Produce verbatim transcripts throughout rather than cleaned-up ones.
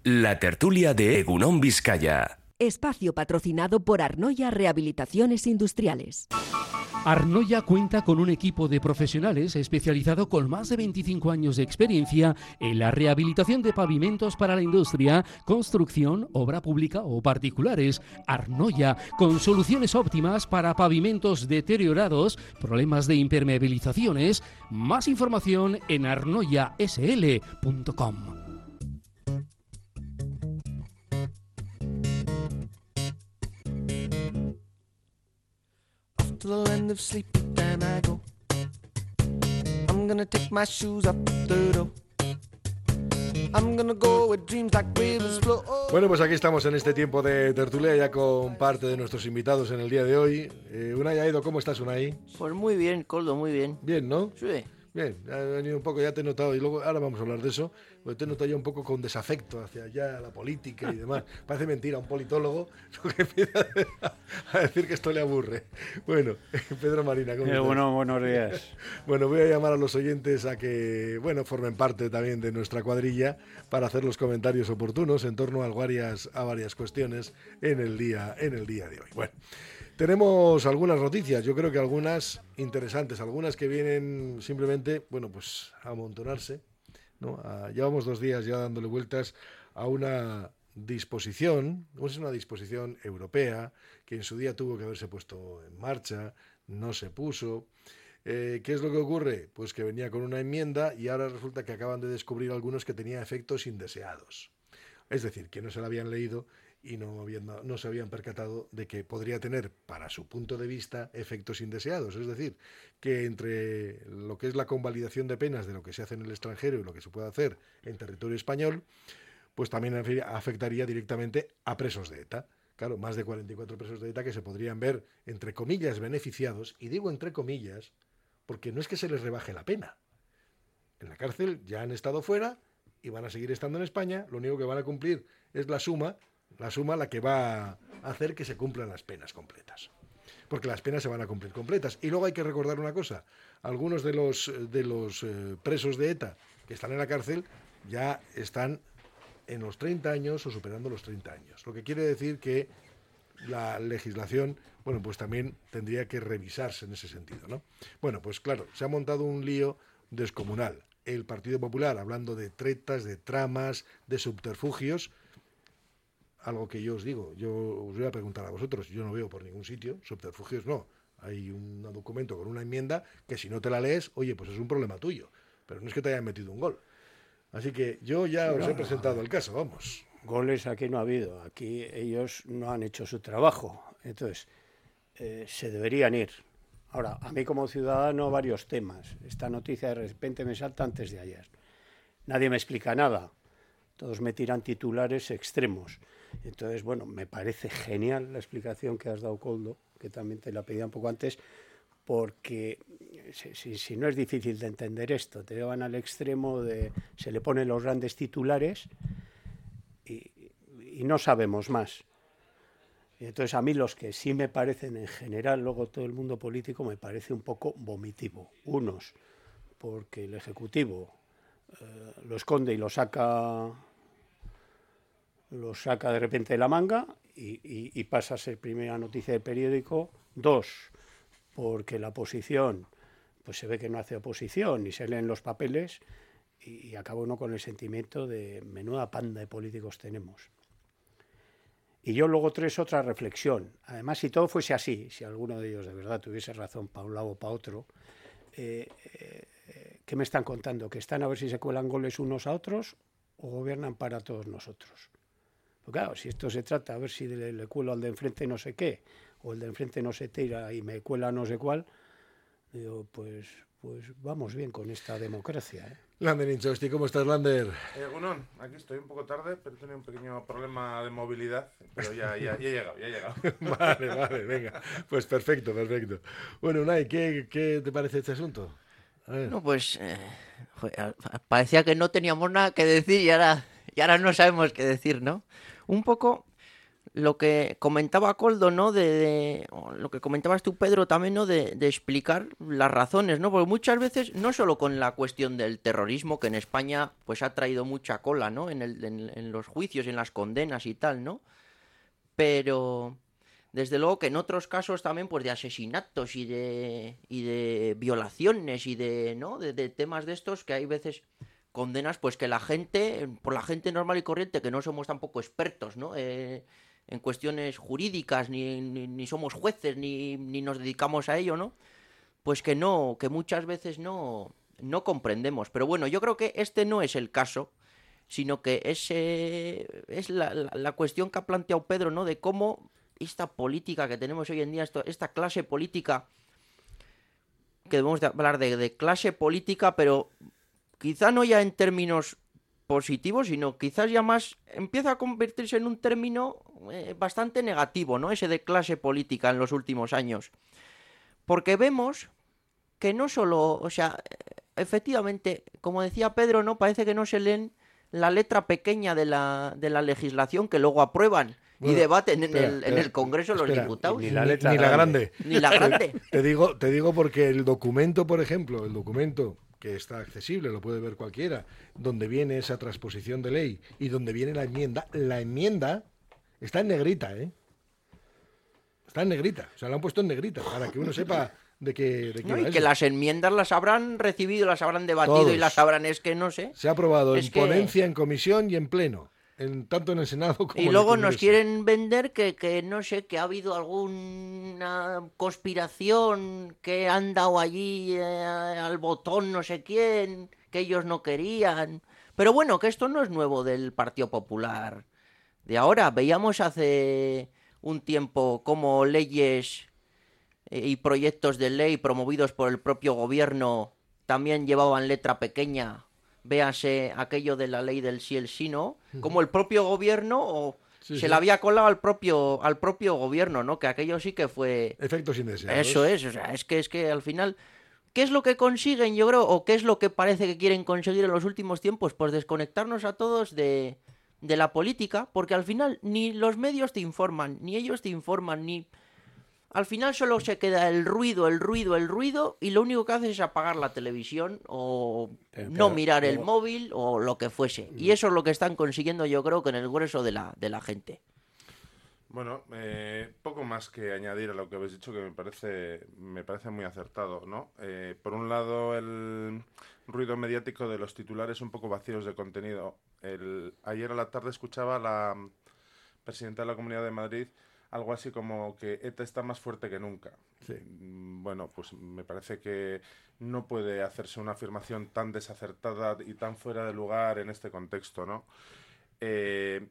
La tertulia de Egunon Vizcaya. Espacio patrocinado por Arnoia Rehabilitaciones Industriales. Arnoia cuenta con un equipo de profesionales especializado con más de veinticinco años de experiencia en la rehabilitación de pavimentos para la industria, construcción, obra pública o particulares. Arnoia, con soluciones óptimas para pavimentos deteriorados, problemas de impermeabilizaciones. Más información en arnoia s l punto com. To the land of sleep, then I go. I'm gonna take my shoes up the door. I'm gonna go where dreams like rivers flow. Bueno, pues aquí estamos en este tiempo de tertulia ya con parte de nuestros invitados en el día de hoy. Eh, Unai Aedo, ¿cómo estás, Unai? Pues muy bien, Coldo, muy bien. Bien, ¿no? Sí. Bien, ha venido un poco, ya te he notado, y luego ahora vamos a hablar de eso, porque te he notado ya un poco con desafecto hacia ya la política y demás. Parece mentira, un politólogo lo que empieza a decir que esto le aburre. Bueno, Pedro Marina, ¿cómo eh, estás? Bueno, buenos días. Bueno, voy a llamar a los oyentes a que, bueno, formen parte también de nuestra cuadrilla para hacer los comentarios oportunos en torno a varias, a varias cuestiones en el día, en el día de hoy. Bueno. Tenemos algunas noticias, yo creo que algunas interesantes, algunas que vienen simplemente, bueno, pues a amontonarse, ¿no? A, llevamos dos días ya dándole vueltas a una disposición, es una disposición europea que en su día tuvo que haberse puesto en marcha, no se puso. Eh, ¿Qué es lo que ocurre? Pues que venía con una enmienda y ahora resulta que acaban de descubrir algunos que tenía efectos indeseados. Es decir, que no se la habían leído y no, habían, no se habían percatado de que podría tener, para su punto de vista, efectos indeseados. Es decir, que entre lo que es la convalidación de penas de lo que se hace en el extranjero y lo que se puede hacer en territorio español, pues también afectaría directamente a presos de ETA. Claro, más de cuarenta y cuatro presos de ETA que se podrían ver, entre comillas, beneficiados, y digo entre comillas, porque no es que se les rebaje la pena. En la cárcel ya han estado fuera y van a seguir estando en España, lo único que van a cumplir es la suma la suma la que va a hacer que se cumplan las penas completas. Porque las penas se van a cumplir completas. Y luego hay que recordar una cosa, algunos de los, de los eh, presos de ETA que están en la cárcel ya están en los treinta años o superando los treinta años. Lo que quiere decir que la legislación, bueno, pues también tendría que revisarse en ese sentido, ¿no? Bueno, pues claro, se ha montado un lío descomunal. El Partido Popular hablando de tretas, de tramas, de subterfugios. Algo que yo os digo, yo os voy a preguntar a vosotros, yo no veo por ningún sitio, subterfugios no, hay un documento con una enmienda que si no te la lees, oye, pues es un problema tuyo, pero no es que te hayan metido un gol. Así que yo ya os he presentado el caso, vamos. Goles aquí no ha habido, aquí ellos no han hecho su trabajo, entonces eh, se deberían ir. Ahora, a mí como ciudadano varios temas, esta noticia de repente me salta antes de ayer, nadie me explica nada, todos me tiran titulares extremos. Entonces, bueno, me parece genial la explicación que has dado, Coldo, que también te la pedía un poco antes, porque si, si, si no es difícil de entender esto, te llevan al extremo de se le ponen los grandes titulares y, y no sabemos más. Y entonces a mí los que sí me parecen en general, luego todo el mundo político me parece un poco vomitivo. Unos, porque el Ejecutivo eh, lo esconde y lo saca... lo saca de repente de la manga y, y, y pasa a ser primera noticia del periódico. Dos, porque la oposición, pues se ve que no hace oposición y se leen los papeles y, y acaba uno con el sentimiento de menuda panda de políticos tenemos. Y yo luego tres, otra reflexión. Además, si todo fuese así, si alguno de ellos de verdad tuviese razón para un lado o para otro, eh, eh, ¿qué me están contando? ¿Que están a ver si se cuelan goles unos a otros o gobiernan para todos nosotros? Claro, si esto se trata, a ver si le, le cuelo al de enfrente no sé qué, o el de enfrente no se tira y me cuela no sé cuál, digo, pues, pues vamos bien con esta democracia, ¿eh? Lander Inchausti, ¿cómo estás, Lander? Eh, Gunón, aquí estoy un poco tarde, pero he tenido un pequeño problema de movilidad, pero ya, ya, ya he llegado, ya he llegado. Vale, vale, venga, pues perfecto, perfecto. Bueno, Unai, ¿qué, qué te parece este asunto? A ver. No, pues eh, joder, parecía que no teníamos nada que decir y ahora, y ahora no sabemos qué decir, ¿no? Un poco, lo que comentaba Koldo, ¿no? De, de- o lo que comentabas tú, Pedro, también, ¿no? De, de explicar las razones, ¿no? Porque muchas veces, no solo con la cuestión del terrorismo, que en España pues ha traído mucha cola, ¿no? En el, en, en los juicios, en las condenas y tal, ¿no? Pero desde luego que en otros casos también, pues de asesinatos y de y de violaciones y de, ¿no? De, de temas de estos que hay veces condenas, pues que la gente, por la gente normal y corriente, que no somos tampoco expertos, ¿no? Eh, en cuestiones jurídicas, ni, ni, ni somos jueces, ni, ni nos dedicamos a ello, ¿no? Pues que no, que muchas veces no, no comprendemos. Pero bueno, yo creo que este no es el caso, sino que es, eh, es la, la, la cuestión que ha planteado Pedro, ¿no? De cómo esta política que tenemos hoy en día, esto, esta clase política, que debemos de hablar de, de clase política, pero quizá no ya en términos positivos, sino quizás ya más empieza a convertirse en un término eh, bastante negativo, ¿no? Ese de clase política en los últimos años. Porque vemos que no solo, o sea, efectivamente, como decía Pedro, ¿no? Parece que no se leen la letra pequeña de la, de la legislación que luego aprueban Bueno, y debaten en, espera, el, en espera, el Congreso de los espera, Diputados. Ni Ni la la, letra ni la grande. grande. Ni la grande. Te digo, te digo porque el documento, por ejemplo, el documento que está accesible, lo puede ver cualquiera, donde viene esa transposición de ley y donde viene la enmienda, la enmienda está en negrita, ¿eh? Está en negrita, o sea, la han puesto en negrita para que uno sepa de qué, de qué ¿No? va Y que eso. las enmiendas las habrán recibido, las habrán debatido Todos. y las habrán, es que no sé. Se ha aprobado Es en que- ponencia, en comisión y en pleno, en, tanto en el Senado como en Y el luego nos Congreso. quieren vender que, que no sé, que ha habido alguna conspiración, que han dado allí eh, al botón no sé quién, que ellos no querían. Pero bueno, que esto no es nuevo del Partido Popular de ahora. Veíamos hace un tiempo como leyes eh, y proyectos de ley promovidos por el propio gobierno también llevaban letra pequeña. Véase aquello de la ley del sí el sí, ¿no? Como el propio gobierno o Sí, se sí. le había colado al propio al propio gobierno, ¿no? Que aquello sí que fue Efectos indeseados. eso es, o sea, es que es que al final ¿qué es lo que consiguen, yo creo, o qué es lo que parece que quieren conseguir en los últimos tiempos? Pues desconectarnos a todos de de la política, porque al final ni los medios te informan, ni ellos te informan, ni al final solo se queda el ruido, el ruido, el ruido, y lo único que hace es apagar la televisión o Pero- no pero mirar el luego- móvil o lo que fuese. Y eso es lo que están consiguiendo, yo creo, que en el grueso de la, de la gente. Bueno, eh, poco más que añadir a lo que habéis dicho, que me parece, me parece muy acertado, ¿no? Eh, por un lado, el ruido mediático de los titulares un poco vacíos de contenido. El, ayer a la tarde escuchaba a la presidenta de la Comunidad de Madrid algo así como que ETA está más fuerte que nunca. Sí. Mm, Bueno, pues me parece que no puede hacerse una afirmación tan desacertada y tan fuera de lugar en este contexto, ¿no? Eh,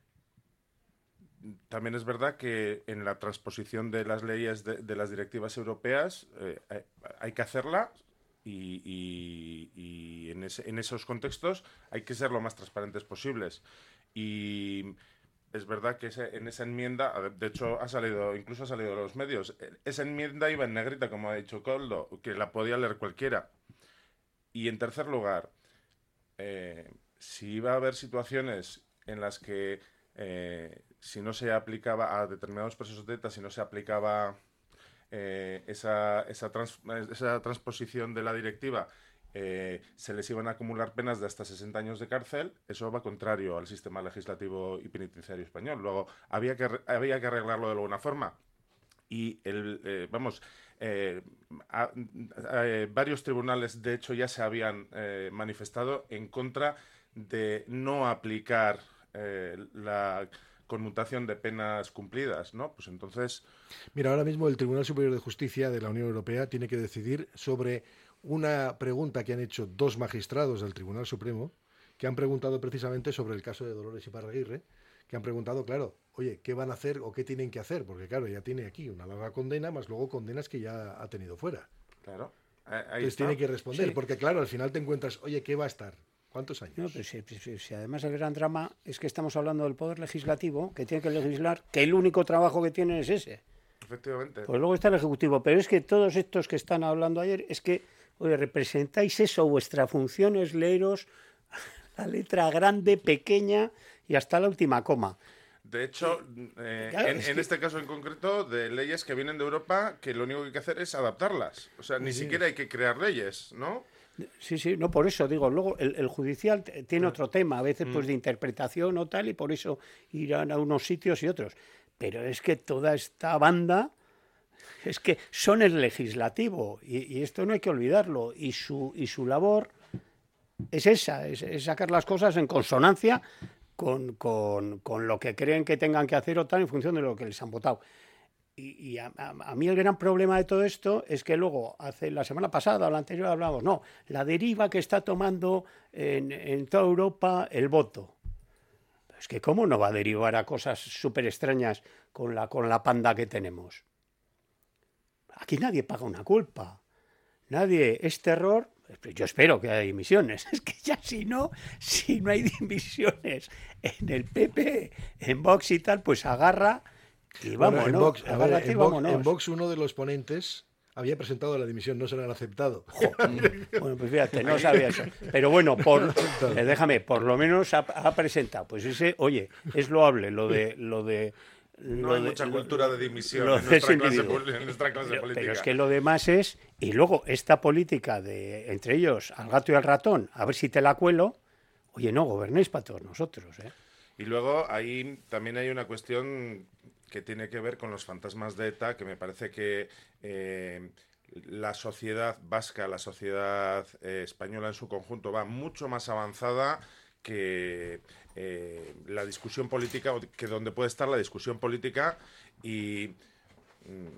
También es verdad que en la transposición de las leyes de, de las directivas europeas eh, hay, hay que hacerla y, y- y en, ese- en esos contextos hay que ser lo más transparentes posibles. Y es verdad que ese- en esa enmienda, a- de hecho ha salido, incluso ha salido de los medios, eh, esa enmienda iba en negrita, como ha dicho Coldo, que la podía leer cualquiera. Y en tercer lugar, eh, si iba a haber situaciones en las que eh, si no se aplicaba a determinados presos de ETA, si no se aplicaba eh, esa, esa, trans- esa transposición de la directiva, eh, se les iban a acumular penas de hasta sesenta años de cárcel, eso va contrario al sistema legislativo y penitenciario español. Luego, había que, arre- había que arreglarlo de alguna forma. Y, el, eh, vamos, eh, a- a- eh, varios tribunales, de hecho, ya se habían eh, manifestado en contra de no aplicar eh, la conmutación de penas cumplidas, ¿no? Pues entonces, Mira, ahora mismo el Tribunal Superior de Justicia de la Unión Europea tiene que decidir sobre una pregunta que han hecho dos magistrados del Tribunal Supremo, que han preguntado precisamente sobre el caso de Dolores Iparraguirre, que han preguntado, claro, oye, ¿qué van a hacer o qué tienen que hacer? Porque, claro, ya tiene aquí una larga condena, más luego condenas que ya ha tenido fuera. claro, ahí Entonces está. tiene que responder, Sí. porque, claro, al final te encuentras, oye, ¿qué va a estar? ¿Cuántos años? No, pero si, si- si además el gran drama es que estamos hablando del Poder Legislativo, que tiene que legislar, que el único trabajo que tiene es ese. Efectivamente. Pues luego está el Ejecutivo, pero es que todos estos que están hablando ayer, es que, oye, representáis eso, vuestra función es leeros la letra grande, pequeña y hasta la última coma. De hecho, eh, claro, en, es en que... este caso en concreto, de leyes que vienen de Europa, que lo único que hay que hacer es adaptarlas. O sea, ni Sí. siquiera hay que crear leyes, ¿no? Sí, sí, no, por eso digo, luego el, el judicial t- tiene otro tema, a veces pues de interpretación o tal, y por eso irán a unos sitios y otros. Pero es que toda esta banda, es que son el legislativo, y, y esto no hay que olvidarlo, y su, y su labor es esa, es, es sacar las cosas en consonancia con, con, con lo que creen que tengan que hacer o tal en función de lo que les han votado. Y, y a, a, a mí el gran problema de todo esto es que luego, hace la semana pasada o la anterior hablábamos, no, la deriva que está tomando en, en toda Europa el voto. Es que cómo no va a derivar a cosas súper extrañas con la, con la panda que tenemos. Aquí nadie paga una culpa. Nadie, es terror. Yo espero que haya dimisiones. Es que ya si no, si no hay dimisiones en el P P, en Vox y tal, pues agarra y vámonos. Bueno, en Vox, a ver, agárrate y en, Vox, vámonos. en Vox uno de los ponentes había presentado la dimisión, no se la han aceptado. Bueno, pues fíjate, no sabía eso. Pero bueno, por, eh, déjame, por lo menos ha, ha presentado. Pues ese, oye, es loable lo de... Lo de No lo hay de- mucha lo- cultura de dimisión lo en de nuestra, ese clase, individuo. pol- en nuestra clase Pero, política. pero es que lo demás es... Y luego esta política de, entre ellos, al gato y al ratón, a ver si te la cuelo. Oye, no, gobernéis para todos nosotros, ¿eh? Y luego ahí también hay una cuestión que tiene que ver con los fantasmas de ETA, que me parece que eh, la sociedad vasca, la sociedad eh, española en su conjunto va mucho más avanzada que eh, la discusión política, o que donde puede estar la discusión política, y mm,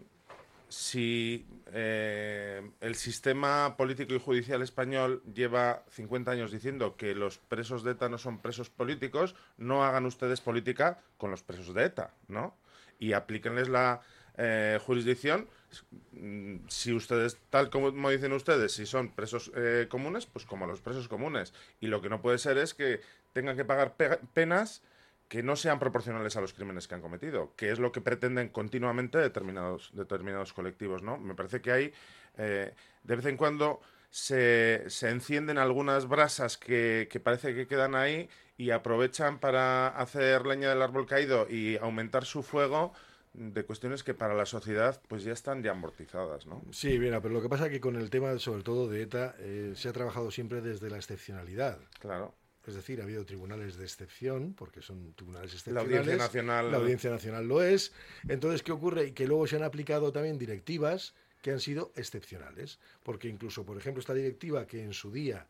si eh, el sistema político y judicial español lleva cincuenta años diciendo que los presos de ETA no son presos políticos, no hagan ustedes política con los presos de ETA, ¿no? Y aplíquenles la eh, jurisdicción. Mm, Si ustedes, tal como dicen ustedes, si son presos eh, comunes, pues como los presos comunes. Y lo que no puede ser es que tengan que pagar pe- penas que no sean proporcionales a los crímenes que han cometido, que es lo que pretenden continuamente determinados, determinados colectivos, ¿no? Me parece que hay, eh, de vez en cuando, se, se encienden algunas brasas que, que parece que quedan ahí y aprovechan para hacer leña del árbol caído y aumentar su fuego de cuestiones que para la sociedad pues ya están ya amortizadas, ¿no? Sí, mira, pero lo que pasa es que con el tema, sobre todo de ETA, eh, se ha trabajado siempre desde la excepcionalidad. Claro. Es decir, ha habido tribunales de excepción, porque son tribunales La excepcionales. Audiencia Nacional... La Audiencia Nacional lo es. Entonces, ¿qué ocurre? Y que luego se han aplicado también directivas que han sido excepcionales. Porque incluso, por ejemplo, esta directiva que en su día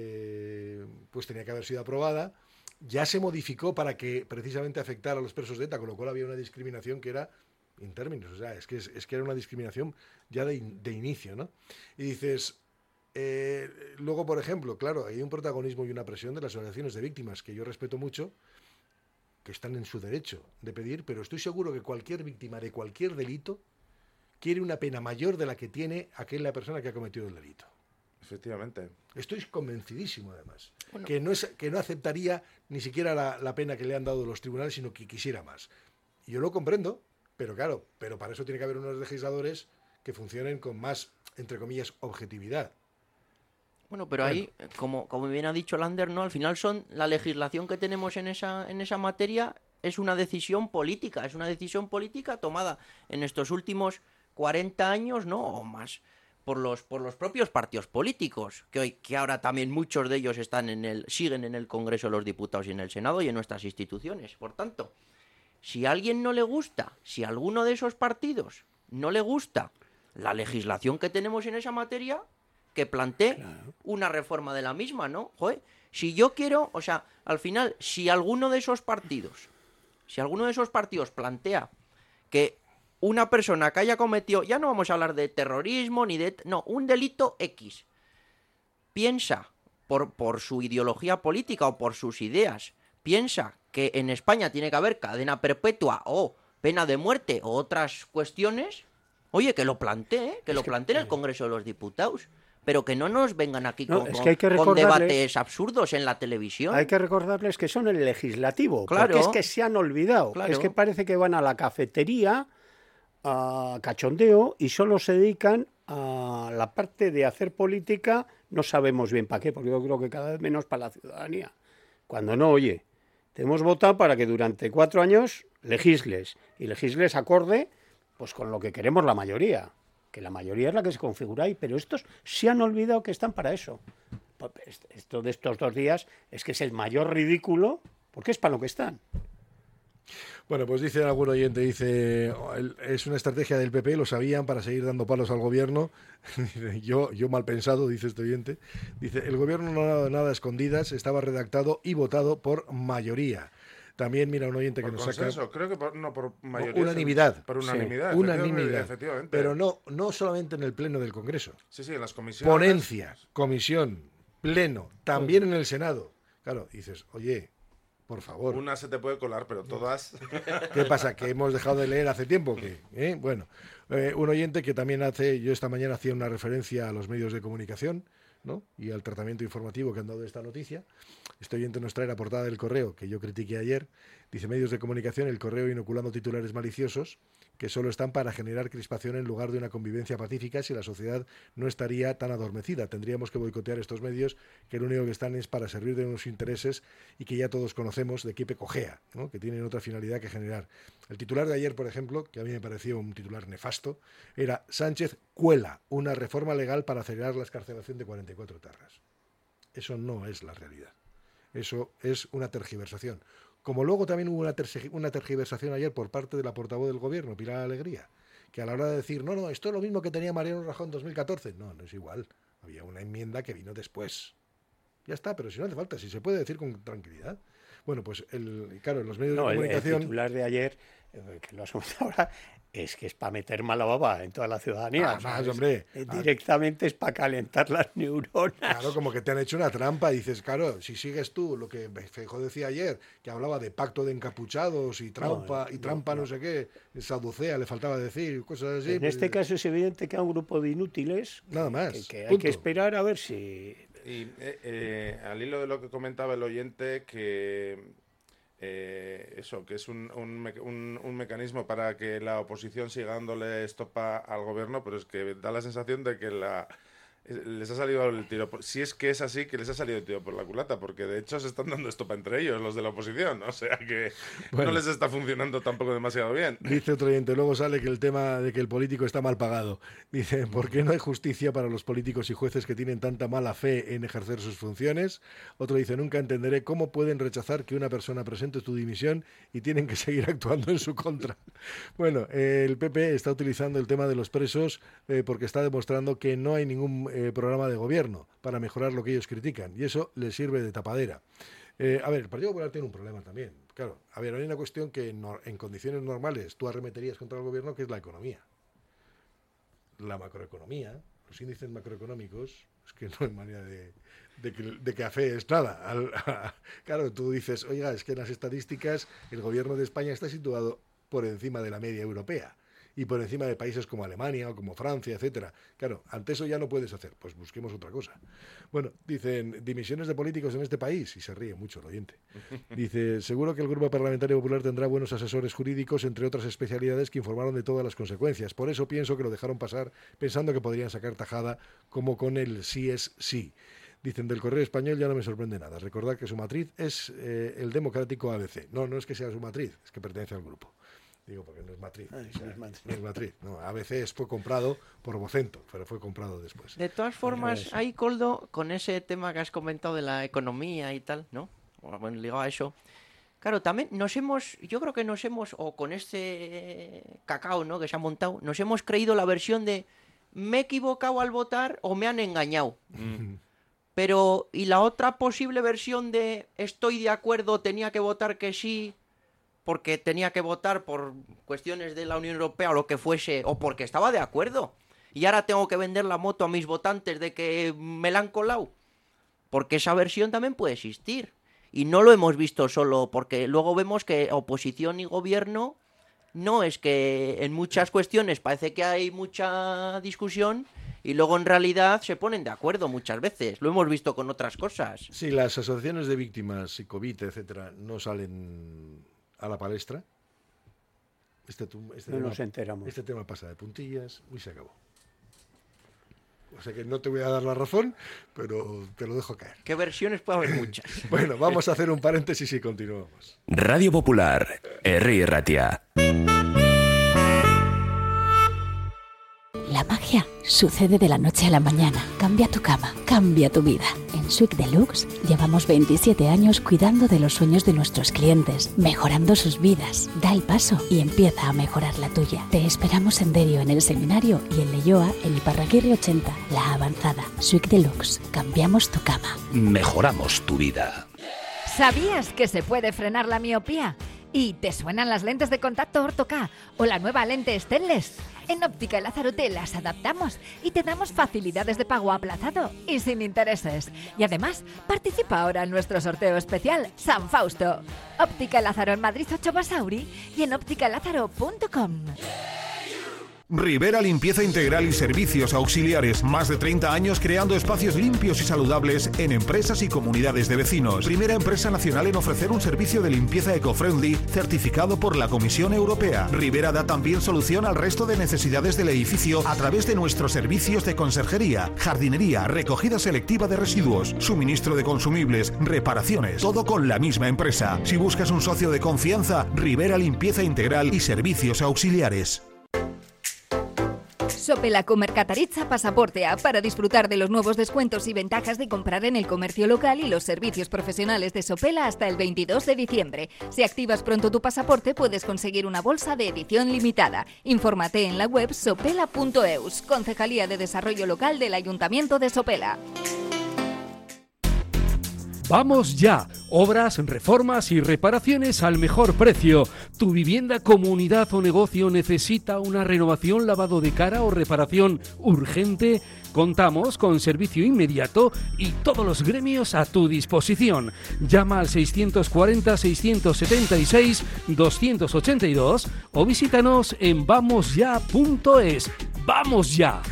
eh, pues tenía que haber sido aprobada, ya se modificó para que precisamente afectara a los presos de ETA, con lo cual había una discriminación que era in términos, o sea, es que, es, es que era una discriminación ya de, in, de inicio, ¿no? Y dices... Eh, luego, por ejemplo, claro, hay un protagonismo y una presión de las asociaciones de víctimas que yo respeto mucho, que están en su derecho de pedir, pero estoy seguro que cualquier víctima de cualquier delito quiere una pena mayor de la que tiene aquella persona que ha cometido el delito. Efectivamente. Estoy convencidísimo, además, Bueno. que, no es, que no aceptaría ni siquiera la, la pena que le han dado los tribunales, sino que quisiera más. Y yo lo comprendo, pero claro, pero para eso tiene que haber unos legisladores que funcionen con más, entre comillas, objetividad. Bueno, pero ahí, como, como bien ha dicho Lander, ¿no? Al final son la legislación que tenemos en esa, en esa materia es una decisión política, es una decisión política tomada en estos últimos cuarenta años, ¿no? O más, por los, por los propios partidos políticos, que hoy, que ahora también muchos de ellos están en el, siguen en el Congreso de los Diputados y en el Senado y en nuestras instituciones. Por tanto, si a alguien no le gusta, si a alguno de esos partidos no le gusta la legislación que tenemos en esa materia, que plantee claro. una reforma de la misma, ¿no? Joder, si yo quiero, o sea, al final, si alguno de esos partidos, si alguno de esos partidos plantea que una persona que haya cometido, ya no vamos a hablar de terrorismo ni de, no, un delito X, piensa por, por su ideología política o por sus ideas, piensa que en España tiene que haber cadena perpetua o pena de muerte o otras cuestiones, oye, que lo plantee, que es lo plantee que... en el Congreso de los Diputados. Pero que no nos vengan aquí no, con, es que hay que con debates absurdos en la televisión. Hay que recordarles que son el legislativo, claro, porque es que se han olvidado. Claro. Es que parece que van a la cafetería a cachondeo y solo se dedican a la parte de hacer política, no sabemos bien para qué, porque yo creo que cada vez menos para la ciudadanía. Cuando no, oye, te hemos votado para que durante cuatro años legisles, y legisles acorde pues con lo que queremos la mayoría, que la mayoría es la que se configura ahí, pero estos se han olvidado que están para eso. Esto de estos dos días es que es el mayor ridículo, porque es para lo que están. Bueno, pues dice algún oyente, dice, es una estrategia del P P, lo sabían, para seguir dando palos al gobierno. yo, yo mal pensado, dice este oyente. Dice, el gobierno no ha dado nada a escondidas, estaba redactado y votado por mayoría. También, mira, un oyente que por nos consenso, saca... creo que por, no por mayoría. Unanimidad. Por unanimidad. Sí, unanimidad. Efectivamente. Pero no, no solamente en el Pleno del Congreso. Sí, sí, en las comisiones. Ponencia, comisión, Pleno, también en el Senado. Claro, dices, oye, por favor. Una se te puede colar, pero todas... ¿Qué pasa? ¿Que hemos dejado de leer hace tiempo? ¿Qué? ¿Eh? Bueno, eh, un oyente que también hace, yo esta mañana hacía una referencia a los medios de comunicación, ¿no? Y al tratamiento informativo que han dado de esta noticia. Este oyente nos trae la portada del Correo, que yo critiqué ayer. Dice, medios de comunicación, el Correo inoculando titulares maliciosos que solo están para generar crispación en lugar de una convivencia pacífica. Si la sociedad no estaría tan adormecida, tendríamos que boicotear estos medios que lo único que están es para servir de unos intereses y que ya todos conocemos de qué cojea, ¿no? Que tienen otra finalidad que generar. El titular de ayer, por ejemplo, que a mí me pareció un titular nefasto, era Sánchez cuela una reforma legal para acelerar la excarcelación de cuarenta y cuatro etarras. Eso no es la realidad. Eso es una tergiversación. Como luego también hubo una, tergi- una tergiversación ayer por parte de la portavoz del gobierno, Pilar Alegría, que a la hora de decir, no, no, esto es lo mismo que tenía Mariano Rajoy en dos mil catorce. No, no es igual. Había una enmienda que vino después. Ya está, pero si no hace falta, si se puede decir con tranquilidad. Bueno, pues, el, claro, en los medios no, de comunicación... El titular de ayer, que lo has comentado ahora, es que es para meter mala baba en toda la ciudadanía. Ah, más, hombre. Directamente es para calentar las neuronas. Claro, como que te han hecho una trampa. Y dices, claro, si sigues tú lo que Feijóo decía ayer, que hablaba de pacto de encapuchados y trampa, no, y trampa no, no sé qué, saducea, le faltaba decir, cosas así. En pues, este caso es evidente que hay un grupo de inútiles. Nada más. Que, que hay que esperar a ver si... Y eh, eh, al hilo de lo que comentaba el oyente, que eh, eso, que es un, un, me, un, un mecanismo para que la oposición siga dándole estopa al gobierno, pero es que da la sensación de que la les ha salido el tiro por, si es que es así, que les ha salido el tiro por la culata, porque de hecho se están dando estopa entre ellos, los de la oposición, o sea que bueno, no les está funcionando tampoco demasiado bien. Dice otro oyente, luego sale que el tema de que el político está mal pagado. Dice, ¿por qué no hay justicia para los políticos y jueces que tienen tanta mala fe en ejercer sus funciones? Otro dice, nunca entenderé cómo pueden rechazar que una persona presente su dimisión y tienen que seguir actuando en su contra. Bueno, eh, el P P está utilizando el tema de los presos eh, porque está demostrando que no hay ningún Eh, programa de gobierno para mejorar lo que ellos critican, y eso les sirve de tapadera. Eh, a ver, el Partido Popular tiene un problema también. Claro, a ver, hay una cuestión que no, en condiciones normales tú arremeterías contra el gobierno, que es la economía. La macroeconomía, los índices macroeconómicos, es que no hay manera de, de, que, de que afees nada. Al, a, claro, tú dices, oiga, es que en las estadísticas el gobierno de España está situado por encima de la media europea y por encima de países como Alemania o como Francia, etcétera. Claro, ante eso ya no puedes hacer, pues busquemos otra cosa. Bueno, dicen, dimisiones de políticos en este país, y se ríe mucho el oyente. Dice, seguro que el Grupo Parlamentario Popular tendrá buenos asesores jurídicos, entre otras especialidades, que informaron de todas las consecuencias. Por eso pienso que lo dejaron pasar, pensando que podrían sacar tajada, como con el sí es sí. Dicen, del Correo Español ya no me sorprende nada. Recordad que su matriz es eh, el democrático A B C. No, no es que sea su matriz, es que pertenece al grupo. Digo, porque no es matriz. Ay, o sea, no es matriz. no es matriz. No, A B C fue comprado por Vocento, pero fue comprado después. De todas formas, ahí, Koldo, con ese tema que has comentado de la economía y tal, ¿no? Bueno, ligado a eso. Claro, también nos hemos, yo creo que nos hemos, o con este cacao, ¿no?, que se ha montado, nos hemos creído la versión de me he equivocado al votar o me han engañado. Mm. Pero, ¿y la otra posible versión de estoy de acuerdo, tenía que votar que sí, porque tenía que votar por cuestiones de la Unión Europea o lo que fuese, o porque estaba de acuerdo, y ahora tengo que vender la moto a mis votantes de que me la han colado? Porque esa versión también puede existir, y no lo hemos visto solo, porque luego vemos que oposición y gobierno no es que en muchas cuestiones parece que hay mucha discusión y luego en realidad se ponen de acuerdo muchas veces. Lo hemos visto con otras cosas. Sí, las asociaciones de víctimas y COVID, etcétera, no salen a la palestra. Este, este no tema, nos enteramos. Este tema pasa de puntillas y se acabó. O sea que no te voy a dar la razón, pero te lo dejo caer. ¿Qué versiones? Puede haber muchas. Bueno, vamos a hacer un paréntesis y continuamos. Radio Popular, Herri Irratia. La magia sucede de la noche a la mañana. Cambia tu cama, cambia tu vida. En Suite Deluxe llevamos veintisiete años cuidando de los sueños de nuestros clientes, mejorando sus vidas. Da el paso y empieza a mejorar la tuya. Te esperamos en Derio, en el Seminario, y en Leioa, en Iparraguirre ochenta, La Avanzada. Suite Deluxe. Cambiamos tu cama. Mejoramos tu vida. ¿Sabías que se puede frenar la miopía? ¿Y te suenan las lentes de contacto Ortho K o la nueva lente Stainless? En Óptica Lázaro te las adaptamos y te damos facilidades de pago aplazado y sin intereses. Y además, participa ahora en nuestro sorteo especial San Fausto. Óptica Lázaro en Madrid ocho Basauri y en óptica lázaro punto com. Rivera Limpieza Integral y Servicios Auxiliares. Más de treinta años creando espacios limpios y saludables en empresas y comunidades de vecinos. Primera empresa nacional en ofrecer un servicio de limpieza eco-friendly certificado por la Comisión Europea. Rivera da también solución al resto de necesidades del edificio a través de nuestros servicios de conserjería, jardinería, recogida selectiva de residuos, suministro de consumibles, reparaciones. Todo con la misma empresa. Si buscas un socio de confianza, Rivera Limpieza Integral y Servicios Auxiliares. Sopela Comercataritza Pasaporte A para disfrutar de los nuevos descuentos y ventajas de comprar en el comercio local y los servicios profesionales de Sopela hasta el veintidós de diciembre. Si activas pronto tu pasaporte puedes conseguir una bolsa de edición limitada. Infórmate en la web sopela punto eus, Concejalía de Desarrollo Local del Ayuntamiento de Sopela. Vamos ya, obras, reformas y reparaciones al mejor precio. ¿Tu vivienda, comunidad o negocio necesita una renovación, lavado de cara o reparación urgente? Contamos con servicio inmediato y todos los gremios a tu disposición. Llama al seiscientos cuarenta, seiscientos setenta y seis, doscientos ochenta y dos o visítanos en vamos ya punto es. ¡Vamos ya!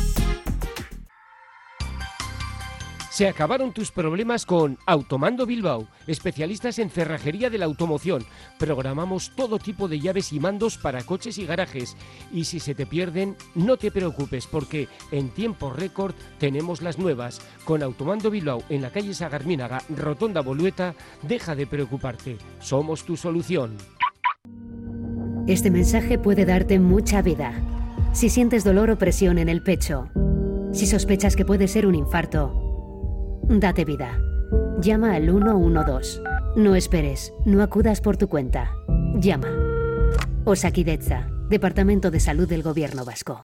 Se acabaron tus problemas con Automando Bilbao, especialistas en cerrajería de la automoción. Programamos todo tipo de llaves y mandos para coches y garajes. Y si se te pierden, no te preocupes, porque en tiempo récord tenemos las nuevas. Con Automando Bilbao en la calle Sagarmínaga, Rotonda Bolueta, deja de preocuparte. Somos tu solución. Este mensaje puede darte mucha vida. Si sientes dolor o presión en el pecho, si sospechas que puede ser un infarto, date vida. Llama al uno uno dos. No esperes, no acudas por tu cuenta. Llama. Osakidetza, Departamento de Salud del Gobierno Vasco.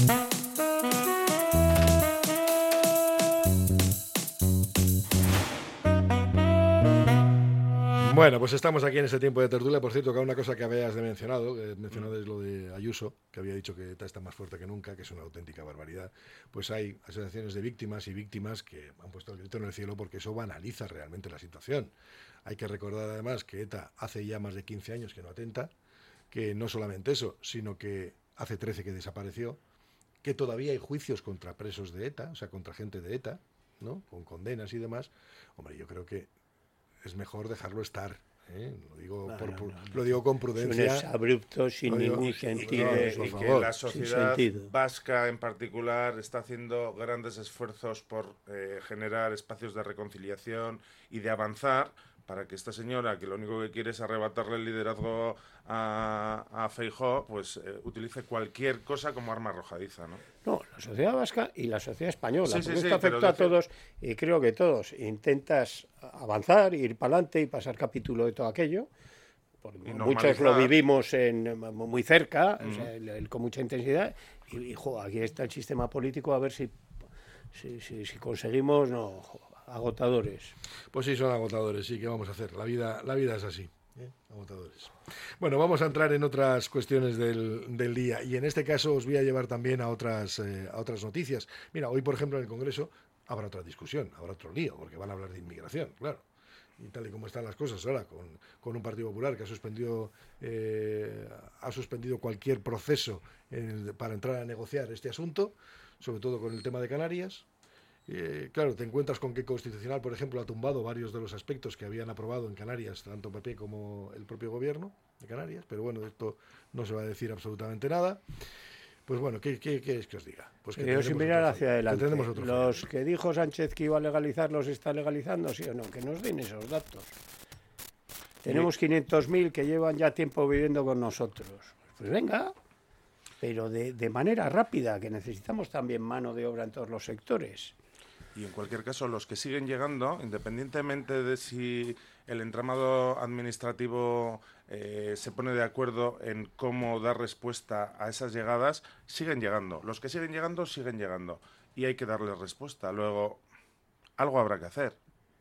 Bueno, pues estamos aquí en este tiempo de tertulia. Por cierto, que una cosa que habías de mencionado, que mencionado es lo de Ayuso, que había dicho que ETA está más fuerte que nunca, que es una auténtica barbaridad. Pues hay asociaciones de víctimas y víctimas que han puesto el grito en el cielo porque eso banaliza realmente la situación. Hay que recordar además que ETA hace ya más de quince años que no atenta, que no solamente eso, sino que hace trece que desapareció, que todavía hay juicios contra presos de ETA, o sea, contra gente de ETA, ¿no? Con condenas y demás. Hombre, yo creo que es mejor dejarlo estar, ¿eh? Lo digo, no, por, no, no. lo digo con prudencia. Es abrupto, sin digo, ningún Y sentido. que, por y que favor. la sociedad Sin sentido. vasca en particular está haciendo grandes esfuerzos por eh, generar espacios de reconciliación y de avanzar para que esta señora, que lo único que quiere es arrebatarle el liderazgo a, a Feijóo, pues eh, utilice cualquier cosa como arma arrojadiza, ¿no? No, la sociedad vasca y la sociedad española, Sí, sí, porque sí, esto pero afecta a dice- todos, y creo que todos intentas avanzar, ir para adelante y pasar capítulo de todo aquello, porque Y muchos lo normalizar. vivimos en, muy cerca, o Mm. sea, el- el- con mucha intensidad, y, y, jo, aquí está el sistema político, a ver si, si, si, si conseguimos, no, jo, agotadores. Pues sí, son agotadores, sí, ¿qué vamos a hacer? La vida, la vida es así, ¿eh? Agotadores. Bueno, vamos a entrar en otras cuestiones del, del día, y en este caso os voy a llevar también a otras, eh, a otras noticias. Mira, hoy, por ejemplo, en el Congreso habrá otra discusión, habrá otro lío, porque van a hablar de inmigración, claro. Y tal y como están las cosas ahora, con, con un Partido Popular que ha suspendido, eh, ha suspendido cualquier proceso en el- para entrar a negociar este asunto, sobre todo con el tema de Canarias. Eh, claro, te encuentras con que Constitucional, por ejemplo, ha tumbado varios de los aspectos que habían aprobado en Canarias, tanto P P como el propio gobierno de Canarias, pero bueno, de esto no se va a decir absolutamente nada. Pues bueno, ¿qué, qué, qué es que os diga? Pues que Pero sin tendremos mirar otro hacia fallo, que adelante, tendremos otro los fallo. que dijo Sánchez que iba a legalizar, ¿los está legalizando, sí o no? Que nos den esos datos. tenemos quinientos mil que llevan ya tiempo viviendo con nosotros. Pues venga, pero de, de manera rápida, que necesitamos también mano de obra en todos los sectores. Y en cualquier caso, los que siguen llegando, independientemente de si el entramado administrativo eh, se pone de acuerdo en cómo dar respuesta a esas llegadas, siguen llegando. Los que siguen llegando, siguen llegando. Y hay que darles respuesta. Luego, algo habrá que hacer.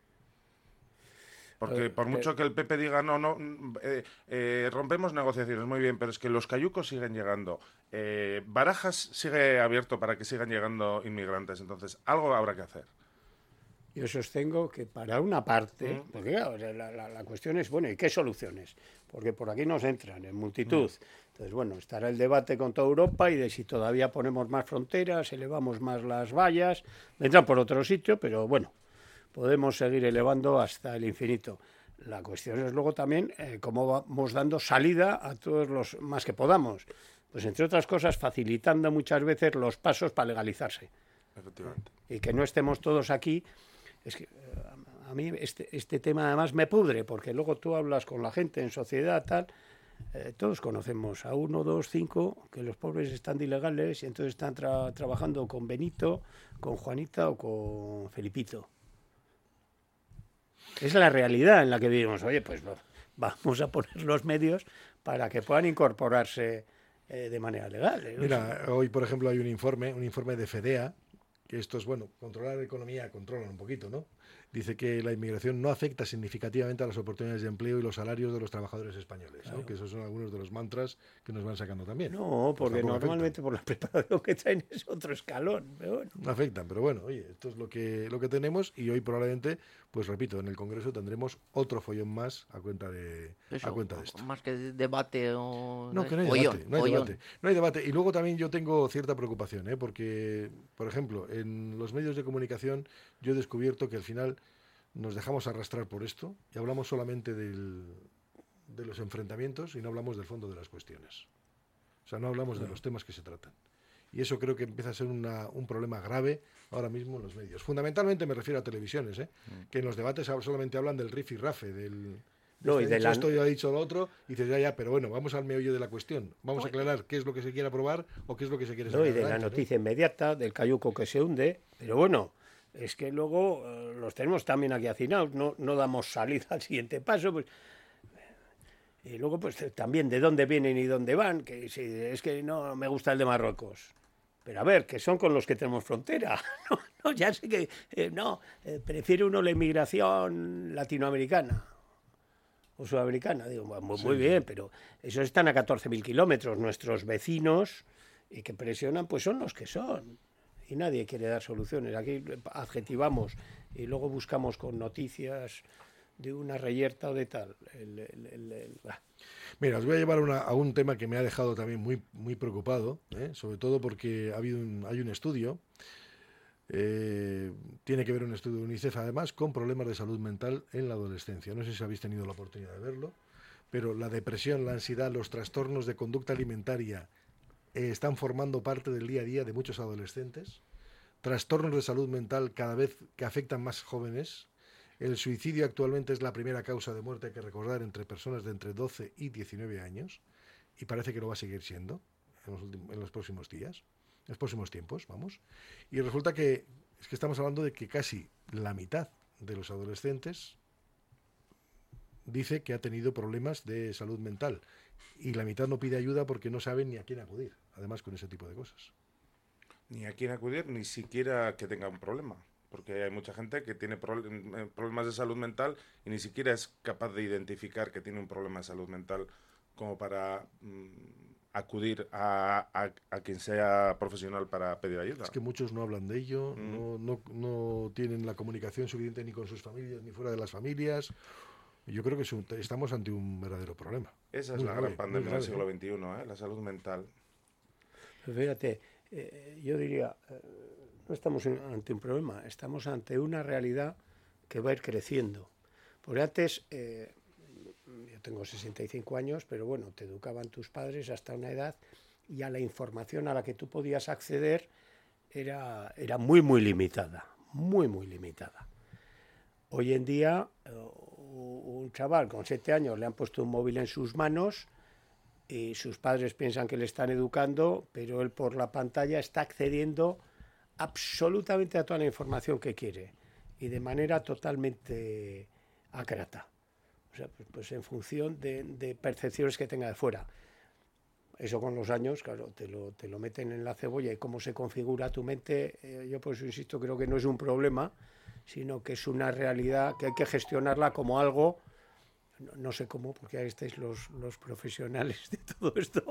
Porque por mucho que el P P diga, no, no, eh, eh, rompemos negociaciones, muy bien, pero es que los cayucos siguen llegando. Eh, Barajas sigue abierto para que sigan llegando inmigrantes, entonces algo habrá que hacer. Yo sostengo que para una parte, Mm. porque claro, la, la, la cuestión es, bueno, ¿y qué soluciones? Porque por aquí nos entran en multitud. Mm. Entonces, bueno, estará el debate con toda Europa y de si todavía ponemos más fronteras, elevamos más las vallas, vendrán por otro sitio, pero bueno, podemos seguir elevando hasta el infinito. La cuestión es luego también eh, cómo vamos dando salida a todos los más que podamos. Pues entre otras cosas, facilitando muchas veces los pasos para legalizarse. Efectivamente. Y que no estemos todos aquí. Es que a mí este, este tema además me pudre, porque luego tú hablas con la gente en sociedad, tal, eh, todos conocemos a uno, dos, cinco, que los pobres están de ilegales y entonces están tra- trabajando con Benito, con Juanita o con Felipito. Es la realidad en la que vivimos. Oye, pues no, vamos a poner los medios para que puedan incorporarse eh, de manera legal. ¿eh? Mira, hoy, por ejemplo, hay un informe, un informe de FEDEA, que esto es, bueno, controlar la economía, controlan un poquito, ¿no? Dice que la inmigración no afecta significativamente a las oportunidades de empleo y los salarios de los trabajadores españoles, ¿no? Claro. Que esos son algunos de los mantras que nos van sacando también. No, porque pues normalmente afectan. Por la preparación que traen es otro escalón, pero bueno. No afectan, pero bueno, oye, esto es lo que lo que tenemos y hoy probablemente, pues repito, en el Congreso tendremos otro follón más a cuenta de Eso, a cuenta de esto. Más que debate o... No, que no hay Ollón, debate, no hay ollón. debate, no hay debate. Y luego también yo tengo cierta preocupación, ¿eh? Porque, por ejemplo, en los medios de comunicación yo he descubierto que al final nos dejamos arrastrar por esto y hablamos solamente del, de los enfrentamientos y no hablamos del fondo de las cuestiones. O sea, no hablamos de los temas que se tratan. Y eso creo que empieza a ser una, un problema grave ahora mismo en los medios. Fundamentalmente me refiero a televisiones, ¿eh? Mm. Que en los debates solamente hablan del riff y rafe, del... No, este y de ha dicho la... esto, yo he dicho lo otro, y dices, ya, ya, pero bueno, vamos al meollo de la cuestión. Vamos a aclarar qué es lo que se quiere aprobar o qué es lo que se quiere sacar No, y de adelante, la noticia ¿no? inmediata, del cayuco que se hunde, pero bueno, es que luego eh, los tenemos también aquí hacinados, no, no damos salida al siguiente paso, pues... Y luego, pues también de dónde vienen y dónde van, que si es que no me gusta el de Marruecos. Pero a ver, que son con los que tenemos frontera. No, no ya sé que, eh, no, eh, prefiere uno la inmigración latinoamericana o sudamericana. Digo, muy, muy Sí. bien, pero esos están a catorce mil kilómetros, nuestros vecinos, y que presionan, pues son los que son. Y nadie quiere dar soluciones. Aquí adjetivamos y luego buscamos con noticias de una reyerta o de tal. El, el, el, el, bah. Mira, os voy a llevar una, a un tema que me ha dejado también muy, muy preocupado, ¿eh? Sobre todo porque ha habido un, hay un estudio, eh, tiene que ver un estudio de UNICEF además, con problemas de salud mental en la adolescencia. No sé si habéis tenido la oportunidad de verlo, pero la depresión, la ansiedad, los trastornos de conducta alimentaria eh, están formando parte del día a día de muchos adolescentes. Trastornos de salud mental cada vez que afectan más jóvenes. El suicidio actualmente es la primera causa de muerte, hay que recordar, entre personas de entre doce y diecinueve años, y parece que lo va a seguir siendo en los, últimos, en los próximos días, en los próximos tiempos, vamos. Y resulta que es que estamos hablando de que casi la mitad de los adolescentes dice que ha tenido problemas de salud mental, y la mitad no pide ayuda porque no saben ni a quién acudir, además con ese tipo de cosas. Ni a quién acudir, ni siquiera que tenga un problema. Porque hay mucha gente que tiene pro- problemas de salud mental y ni siquiera es capaz de identificar que tiene un problema de salud mental como para mmm, acudir a, a, a quien sea profesional para pedir ayuda. Es que muchos no hablan de ello, Mm. no, no, no tienen la comunicación suficiente ni con sus familias ni fuera de las familias. Yo creo que es un, estamos ante un verdadero problema. Esa es Muy la grave, gran pandemia muy del grave, siglo ¿eh? veintiuno, ¿eh? La salud mental. Pues fíjate, eh, yo diría, eh, no estamos en, ante un problema, estamos ante una realidad que va a ir creciendo. Porque antes, eh, yo tengo sesenta y cinco años, pero bueno, te educaban tus padres hasta una edad y a la información a la que tú podías acceder era, era muy, muy limitada, muy, muy limitada. Hoy en día, un chaval con siete años le han puesto un móvil en sus manos y sus padres piensan que le están educando, pero él por la pantalla está accediendo absolutamente a toda la información que quiere y de manera totalmente ácrata. O sea, pues, pues en función de, de percepciones que tenga de fuera. Eso con los años, claro, te lo, te lo meten en la cebolla y cómo se configura tu mente, eh, yo por eso insisto, creo que no es un problema, sino que es una realidad que hay que gestionarla como algo, no, no sé cómo, porque ahí estáis los, los profesionales de todo esto,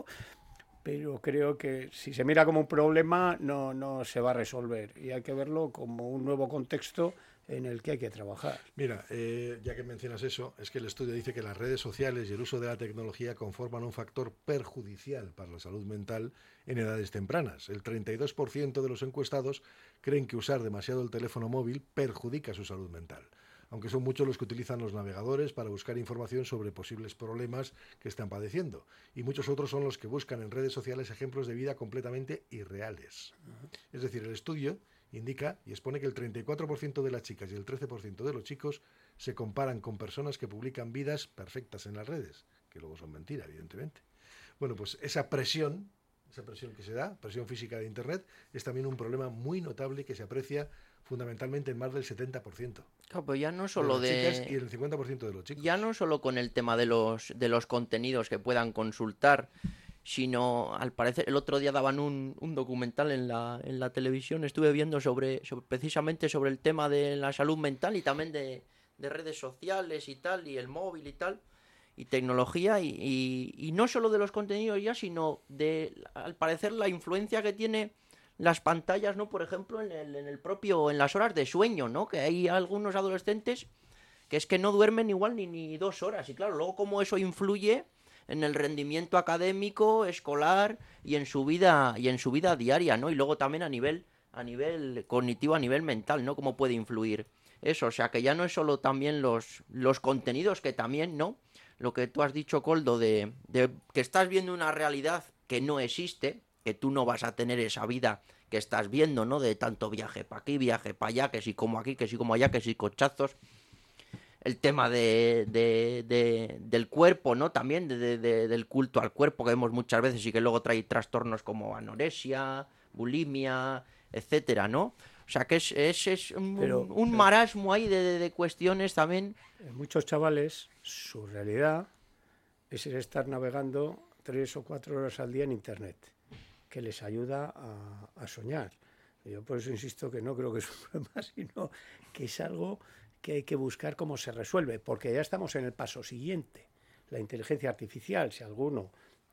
pero creo que si se mira como un problema no, no se va a resolver y hay que verlo como un nuevo contexto en el que hay que trabajar. Mira, eh, ya que mencionas eso, es que el estudio dice que las redes sociales y el uso de la tecnología conforman un factor perjudicial para la salud mental en edades tempranas. El treinta y dos por ciento de los encuestados creen que usar demasiado el teléfono móvil perjudica su salud mental, aunque son muchos los que utilizan los navegadores para buscar información sobre posibles problemas que están padeciendo, y muchos otros son los que buscan en redes sociales ejemplos de vida completamente irreales. Uh-huh. Es decir, el estudio indica y expone que el treinta y cuatro por ciento de las chicas y el trece por ciento de los chicos se comparan con personas que publican vidas perfectas en las redes, que luego son mentira, evidentemente. Bueno, pues esa presión, esa presión que se da, presión física de Internet, es también un problema muy notable que se aprecia fundamentalmente en más del setenta por ciento. Claro, pero ya no solo de, de... chicas y el cincuenta por ciento de los chicos. Ya no solo con el tema de los, de los contenidos que puedan consultar, sino, al parecer, el otro día daban un, un documental en la, en la televisión, estuve viendo sobre, sobre precisamente sobre el tema de la salud mental y también de, de redes sociales y tal, y el móvil y tal, y tecnología, y, y, y no solo de los contenidos ya, sino de, al parecer, la influencia que tiene las pantallas, ¿no? Por ejemplo, en el, en el propio, en las horas de sueño, ¿no? Que hay algunos adolescentes que es que no duermen igual ni, ni dos horas, y claro, luego cómo eso influye en el rendimiento académico, escolar y en su vida y en su vida diaria, ¿no? Y luego también a nivel a nivel cognitivo, a nivel mental, ¿no? Cómo puede influir eso, o sea, que ya no es solo también los los contenidos, que también, ¿no? Lo que tú has dicho, Koldo, de, de que estás viendo una realidad que no existe, que tú no vas a tener esa vida que estás viendo, ¿no? De tanto viaje para aquí, viaje para allá, que si como aquí, que si como allá, que si cochazos. El tema de, de, de, del cuerpo, ¿no? También de, de, de, del culto al cuerpo que vemos muchas veces y que luego trae trastornos como anorexia, bulimia, etcétera, ¿no? O sea que es, es, es un, pero, un pero, marasmo ahí de, de, de cuestiones también. Muchos chavales, su realidad es el estar navegando tres o cuatro horas al día en Internet, que les ayuda a, a soñar. Yo por eso insisto que no creo que es un problema, sino que es algo que hay que buscar cómo se resuelve, porque ya estamos en el paso siguiente. La inteligencia artificial, si alguno,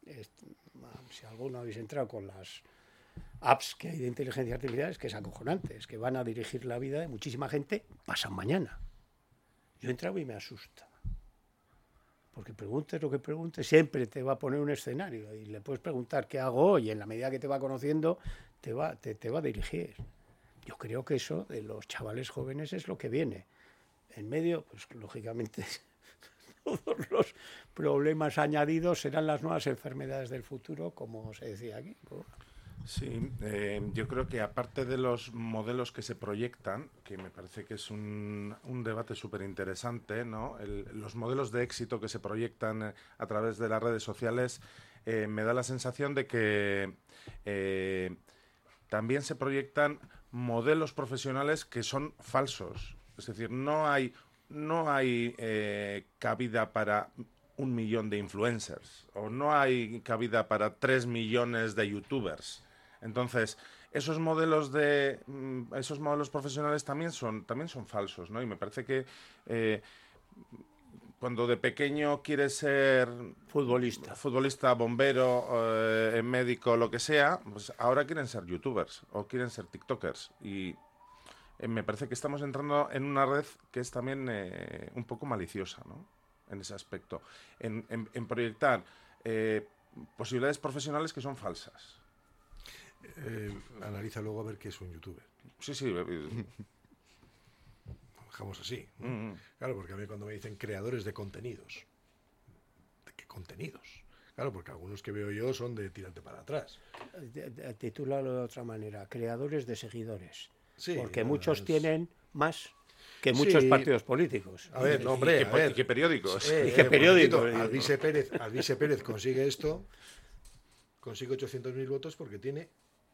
si alguno habéis entrado con las apps que hay de inteligencia artificial, es que es acojonante, es que van a dirigir la vida de muchísima gente pasan mañana. Yo he entrado y me asusta. Porque preguntes lo que preguntes, siempre te va a poner un escenario y le puedes preguntar qué hago hoy, y en la medida que te va conociendo, te va, te, te va a dirigir. Yo creo que eso de los chavales jóvenes es lo que viene. En medio, pues lógicamente, todos los problemas añadidos serán las nuevas enfermedades del futuro, como se decía aquí. Sí, eh, yo creo que aparte de los modelos que se proyectan, que me parece que es un, un debate súper interesante, ¿no? El, los modelos de éxito que se proyectan a través de las redes sociales, eh, me da la sensación de que eh, también se proyectan modelos profesionales que son falsos. Es decir, no hay, no hay eh, cabida para un millón de influencers o no hay cabida para tres millones de youtubers. Entonces, esos modelos de esos modelos profesionales también son también son falsos, ¿no? Y me parece que eh, cuando de pequeño quieres ser futbolista, futbolista, bombero, eh, médico, lo que sea, pues ahora quieren ser youtubers o quieren ser tiktokers y Eh, me parece que estamos entrando en una red que es también eh, un poco maliciosa, ¿no? En ese aspecto. En, en, en proyectar eh, posibilidades profesionales que son falsas. Eh, analiza luego a ver qué es un youtuber. Sí, sí. Dejamos así, ¿no? Mm-hmm. Claro, porque a mí cuando me dicen creadores de contenidos, ¿de qué contenidos? Claro, porque algunos que veo yo son de tirante para atrás. Titúlalo de otra manera, creadores de seguidores. Sí, porque bueno, muchos es... tienen más que muchos Sí. partidos políticos. A ver, no, hombre, ¿Y qué, a po- ver. y qué periódicos? Eh, ¿Y qué eh, un periódico? momentito, Alvise Pérez, Alvise Pérez consigue esto, consigue ochocientos mil votos porque tiene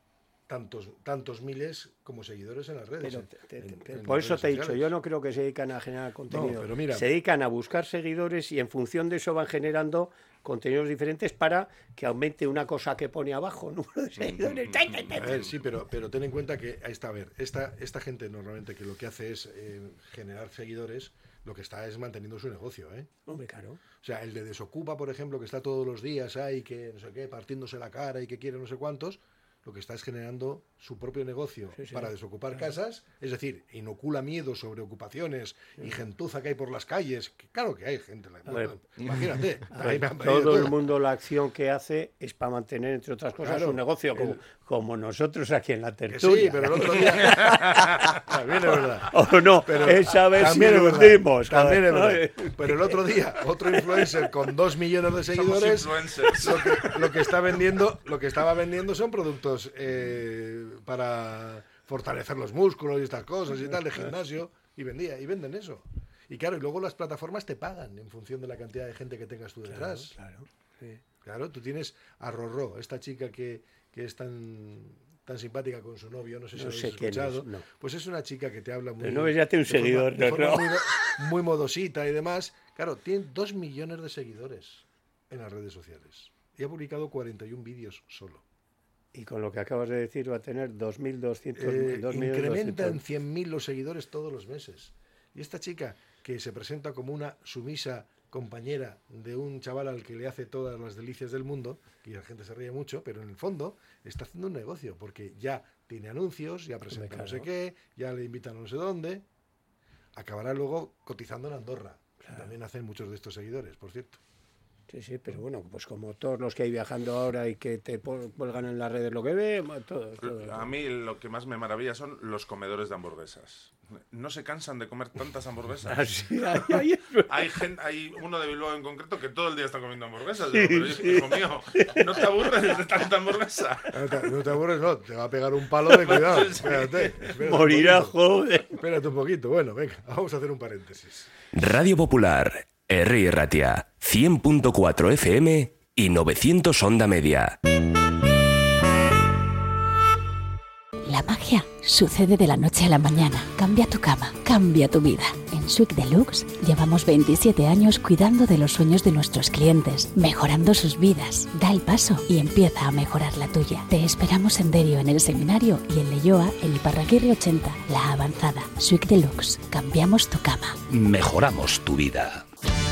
tantos tantos miles como seguidores en las redes. Pero en- te- te- en- te- en por las eso redes te he dicho, sociales. yo no creo que se dedican a generar contenido. pero mira- se dedican a buscar seguidores y en función de eso van generando contenidos diferentes para que aumente una cosa que pone abajo, número de seguidores. A ver, sí, pero, pero ten en cuenta que, ahí está, a ver, esta, esta gente normalmente que lo que hace es eh, generar seguidores, lo que está es manteniendo su negocio, ¿eh? Hombre, claro. O sea, el de Desocupa, por ejemplo, que está todos los días ahí, que no sé qué, partiéndose la cara y que quiere no sé cuántos, lo que está es generando su propio negocio Sí, sí. para desocupar Claro. casas, es decir, inocula miedo sobre ocupaciones y gentuza que hay por las calles, que claro que hay gente, la- A ver. imagínate, A ahí ver, me han pedido todo el todo. mundo la acción que hace es para mantener, entre otras cosas, Claro, su negocio, como, el- como nosotros aquí en la Que tertulia. sí, pero el otro día... También es verdad. O no, Pero esa vez sí también es lo verdad, hundimos, también es joder. verdad. Pero el otro día, otro influencer con dos millones de Somos seguidores, influencers. lo que, lo que está vendiendo, lo que estaba vendiendo son productos eh, para fortalecer los músculos y estas cosas y tal, de gimnasio, y vendía, y venden eso. Y claro, y luego las plataformas te pagan en función de la cantidad de gente que tengas tú detrás. Claro, claro, sí. Claro, tú tienes a Rorró, esta chica que, que es tan, tan simpática con su novio, no sé si No lo sé habéis quién es, escuchado. no. Pues es una chica que te habla muy... El novio ya tiene un de forma- seguidor, de forma Rorró. muy, do- muy modosita y demás. Claro, tiene dos millones de seguidores en las redes sociales. Y ha publicado cuarenta y un vídeos solo. Y con lo que acabas de decir va a tener dos mil doscientos Eh, dos millones incrementa en doscientos. cien mil los seguidores todos los meses. Y esta chica, que se presenta como una sumisa compañera de un chaval al que le hace todas las delicias del mundo, y la gente se ríe mucho, pero en el fondo está haciendo un negocio, porque ya tiene anuncios, ya presenta no sé claro. qué, ya le invitan a no sé dónde, acabará luego cotizando en Andorra. También hacen muchos de estos seguidores, por cierto. Sí, sí, pero bueno, pues como todos los que hay viajando ahora y que te pol- cuelgan en las redes lo que ve, todo, todo. A mí lo que más me maravilla son los comedores de hamburguesas. No se cansan de comer tantas hamburguesas. Ah, sí, ahí- ahí es verdad. Hay, gen- hay uno de Bilbao en concreto que todo el día está comiendo hamburguesas. Sí, Digo, pero sí. hijo mío, ¿no te aburres de tanta hamburguesa? No te, no te aburres, no, te va a pegar un palo de cuidado. Sí. Espérate, espérate un Morirá, poquito. joder. Espérate un poquito. Bueno, venga, vamos a hacer un paréntesis. Radio Popular, Herri Ratia, cien punto cuatro F M y novecientos Onda Media. La magia sucede de la noche a la mañana. Cambia tu cama, cambia tu vida. En Suic Deluxe llevamos veintisiete años cuidando de los sueños de nuestros clientes, mejorando sus vidas. Da el paso y empieza a mejorar la tuya. Te esperamos en Derio en el seminario y en Leioa, en Iparraguirre ochenta, La Avanzada. Suic Deluxe, cambiamos tu cama. Mejoramos tu vida.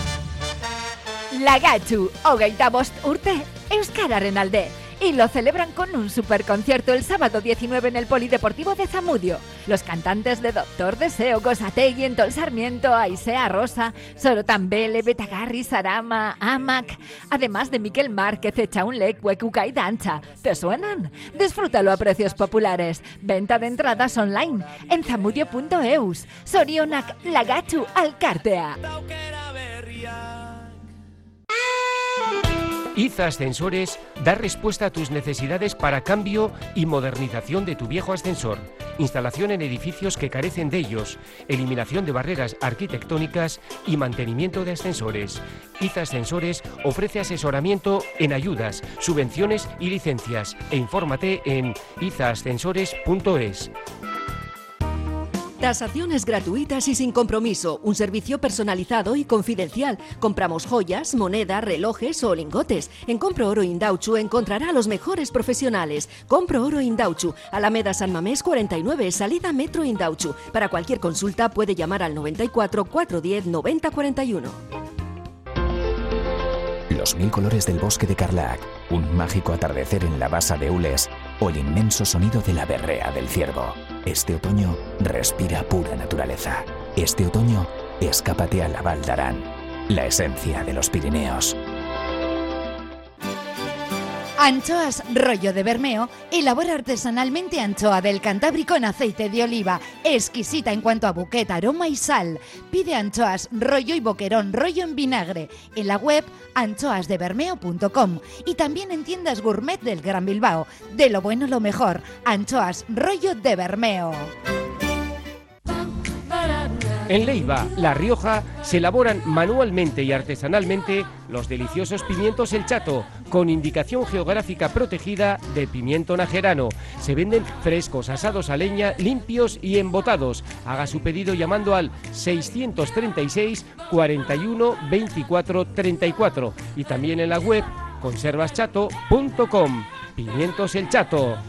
Lagatxu, hogeita bost urte, Euskararen alde. Y lo celebran con un superconcierto el sábado diecinueve en el Polideportivo de Zamudio. Los cantantes de Doctor Deseo, Gosategi, Entol Sarmiento, Aisea Rosa, Sorotan Bele, Betagarri, Sarama, Amac, además de Miquel Márquez, Echaunlec, Huecuca y Dancha. ¿Te suenan? Disfrútalo a precios populares. Venta de entradas online en zamudio punto eus. Sorionak, Lagatxu, Alkartea. IZA Ascensores da respuesta a tus necesidades para cambio y modernización de tu viejo ascensor, instalación en edificios que carecen de ellos, eliminación de barreras arquitectónicas y mantenimiento de ascensores. IZA Ascensores ofrece asesoramiento en ayudas, subvenciones y licencias e infórmate en iza ascensores punto es. Tasaciones gratuitas y sin compromiso, un servicio personalizado y confidencial. Compramos joyas, moneda, relojes o lingotes. En Compro Oro Indauchu encontrará a los mejores profesionales. Compro Oro Indauchu, Alameda San Mamés cuarenta y nueve, salida Metro Indauchu. Para cualquier consulta puede llamar al noventa y cuatro, cuatrocientos diez, noventa cuarenta y uno. Los mil colores del bosque de Carlac, un mágico atardecer en la basa de Ules o el inmenso sonido de la berrea del ciervo. Este otoño respira pura naturaleza. Este otoño escápate a la Val d'Aran, la esencia de los Pirineos. Anchoas Rollo de Bermeo elabora artesanalmente anchoa del Cantábrico en aceite de oliva, exquisita en cuanto a buquet, aroma y sal. Pide anchoas Rollo y boquerón Rollo en vinagre en la web anchoas de bermeo punto com y también en tiendas gourmet del Gran Bilbao. De lo bueno lo mejor, Anchoas Rollo de Bermeo. En Leiva, La Rioja, se elaboran manualmente y artesanalmente los deliciosos pimientos El Chato, con indicación geográfica protegida de pimiento najerano. Se venden frescos, asados a leña, limpios y embotados. Haga su pedido llamando al seiscientos treinta y seis, cuarenta y uno, veinticuatro, treinta y cuatro y también en la web conservas chato punto com. Pimientos El Chato.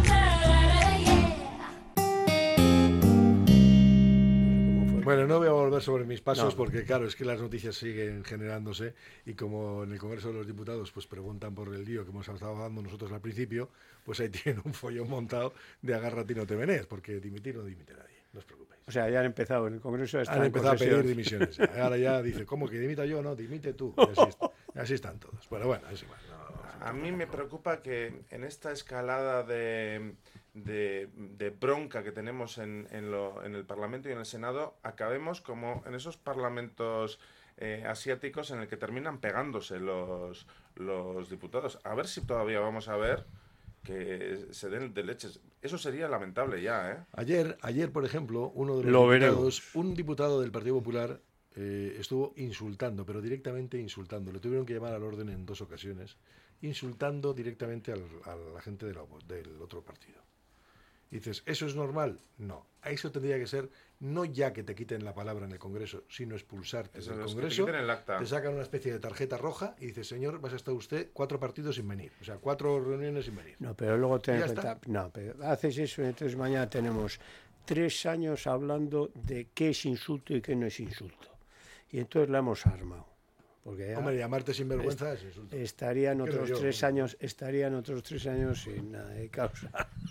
Bueno, no voy a volver sobre mis pasos No. porque, claro, es que las noticias siguen generándose y como en el Congreso de los Diputados pues preguntan por el lío que hemos estado dando nosotros al principio, pues ahí tienen un follón montado de agárrate y no te menes, porque dimitir no dimite nadie, no os preocupéis. O sea, ya han empezado en el Congreso. Han empezado a pedir dimisiones. Ahora ya dice, ¿cómo que dimita yo? No, dimite tú. Y así, está, así están todos. Bueno, bueno, es igual. No, A mí me preocupa que en esta escalada de, de, de bronca que tenemos en, en, lo, en el Parlamento y en el Senado, acabemos como en esos parlamentos eh, asiáticos en el que terminan pegándose los, los diputados. A ver si todavía vamos a ver que se den de leches. Eso sería lamentable ya, ¿eh? Ayer, ayer por ejemplo, uno de los Lo diputados, veremos. un diputado del Partido Popular eh, estuvo insultando, pero directamente insultando. Le tuvieron que llamar al orden en dos ocasiones, insultando directamente al, a la gente de la, del otro partido. Y dices, ¿eso es normal? No. Eso tendría que ser, no ya que te quiten la palabra en el Congreso, sino expulsarte Eso del es, que te Congreso, quiten el acta. te sacan una especie de tarjeta roja y dices, señor, vas a estar usted cuatro partidos sin venir. O sea, cuatro reuniones sin venir. No, pero luego ten Y en ya cuenta, está. no, pero haces eso y entonces mañana tenemos tres años hablando de qué es insulto y qué no es insulto. Y entonces la hemos armado. Porque ya Hombre, llamarte sinvergüenza es insulto. estarían Creo otros yo, tres ¿no? años, estarían otros tres años sin nada de causa.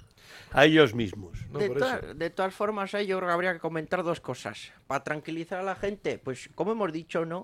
A ellos mismos. No, de, por toa- eso. de todas formas, eh, yo creo que habría que comentar dos cosas. Para tranquilizar a la gente, pues como hemos dicho, ¿no?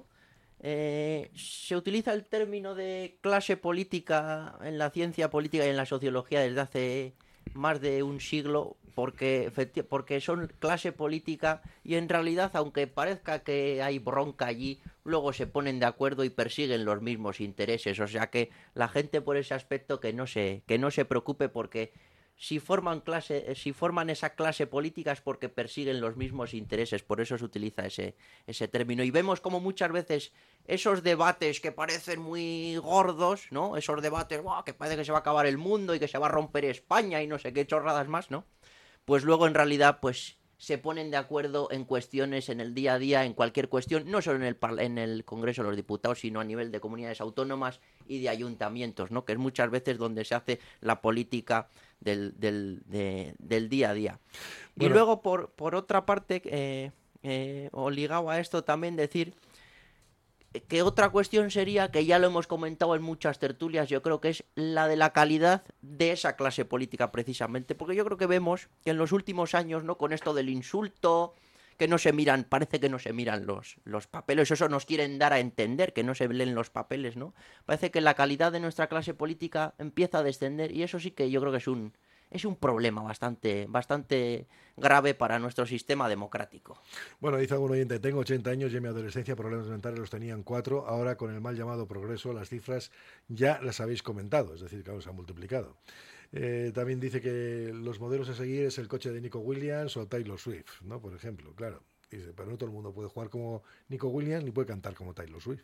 Eh, se utiliza el término de clase política en la ciencia política y en la sociología desde hace más de un siglo porque, efecti- porque son clase política y en realidad, aunque parezca que hay bronca allí, luego se ponen de acuerdo y persiguen los mismos intereses. O sea que la gente por ese aspecto que no se, que no se preocupe porque si forman clase, si forman esa clase política es porque persiguen los mismos intereses, por eso se utiliza ese, ese término. Y vemos como muchas veces esos debates que parecen muy gordos, ¿no? Esos debates, ¡guau!, que parece que se va a acabar el mundo y que se va a romper España y no sé qué chorradas más, ¿no? Pues luego en realidad, pues se ponen de acuerdo en cuestiones en el día a día, en cualquier cuestión, no solo en el, parla- en el Congreso de los Diputados, sino a nivel de comunidades autónomas y de ayuntamientos, ¿no? Que es muchas veces donde se hace la política del, del, de- del día a día. Y Bueno. luego, por, por otra parte, eh, eh, o ligado a esto también decir que otra cuestión sería, que ya lo hemos comentado en muchas tertulias, yo creo que es la de la calidad de esa clase política precisamente, porque yo creo que vemos que en los últimos años, ¿no?, con esto del insulto, que no se miran, parece que no se miran los, los papeles, eso nos quieren dar a entender, que no se leen los papeles, ¿no? Parece que la calidad de nuestra clase política empieza a descender y eso sí que yo creo que es un, es un problema bastante, bastante grave para nuestro sistema democrático. Bueno, dice algún oyente, tengo ochenta años y en mi adolescencia problemas mentales los tenían cuatro, ahora con el mal llamado progreso las cifras ya las habéis comentado, es decir, claro, se han multiplicado. Eh, también dice que los modelos a seguir es el coche de Nico Williams o Taylor Swift, ¿no? Por ejemplo, claro. Dice, pero no todo el mundo puede jugar como Nico Williams ni puede cantar como Taylor Swift.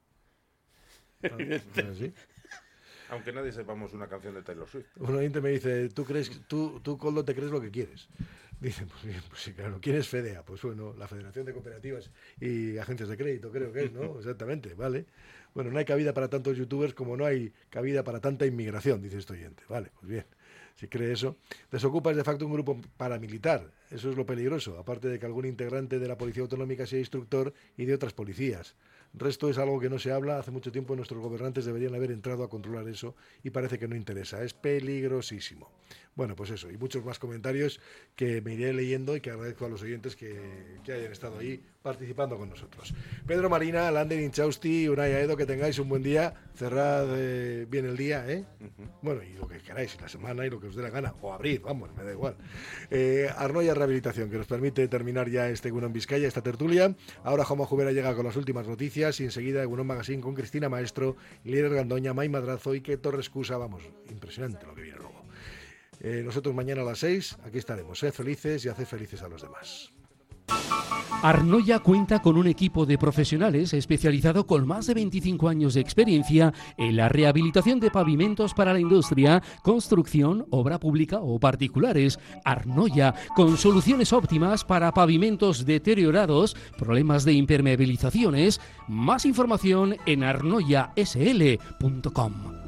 ¿No? ¿No es así? Aunque nadie sepamos una canción de Taylor Swift. Un oyente me dice, ¿tú crees, tú, tú Coldo, te crees lo que quieres? Dice, pues bien, pues sí, claro. ¿Quién es FEDEA? Pues bueno, la Federación de Cooperativas y Agencias de Crédito, creo que es, ¿no? Exactamente, vale. Bueno, no hay cabida para tantos youtubers como no hay cabida para tanta inmigración, dice este oyente. Vale, pues bien, si cree eso. Desocupa es de facto un grupo paramilitar, eso es lo peligroso, aparte de que algún integrante de la Policía Autonómica sea instructor y de otras policías. Resto es algo que no se habla, hace mucho tiempo nuestros gobernantes deberían haber entrado a controlar eso y parece que no interesa, es peligrosísimo. Bueno, pues eso, y muchos más comentarios que me iré leyendo y que agradezco a los oyentes que, que hayan estado ahí participando con nosotros. Pedro Marina, Lander Inchausti, Unai Aedo, que tengáis un buen día, cerrad eh, bien el día, ¿eh? Uh-huh. Bueno, y lo que queráis, la semana y lo que os dé la gana, o abrid, vamos, me da igual. Eh, Arnoia Rehabilitación, que nos permite terminar ya este Egunon Vizcaya, esta tertulia. Ahora Jaume Jubera llega con las últimas noticias y enseguida Egunon Magazine con Cristina Maestro, Líder Gandoña, May Madrazo y que Torres Cusa, vamos, impresionante lo que viene luego. Eh, nosotros mañana a las seis, aquí estaremos. Sed felices y haced felices a los demás. Arnoya cuenta con un equipo de profesionales especializado con más de veinticinco años de experiencia en la rehabilitación de pavimentos para la industria, construcción, obra pública o particulares. Arnoya, con soluciones óptimas para pavimentos deteriorados, problemas de impermeabilizaciones. Más información en arnoya s l punto com.